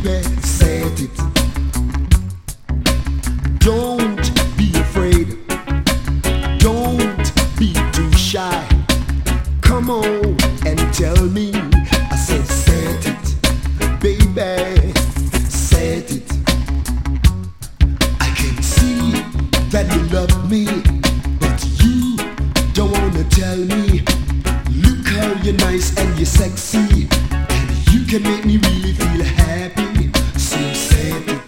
baby, set it. Don't be afraid. Don't be too shy. Come on and tell me. I said set it, baby, set it. I can see that you love me, but you don't wanna tell me. Look how you're nice and you're sexy, and you can make me really feel happy. So set it.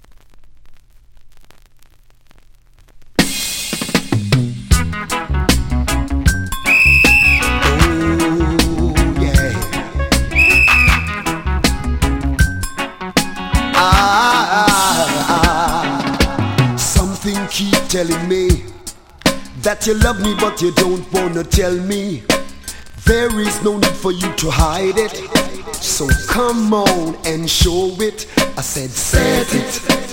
Something keep telling me that you love me, but you don't wanna tell me. There is no need for you to hide it, so come on and show it. I said set it.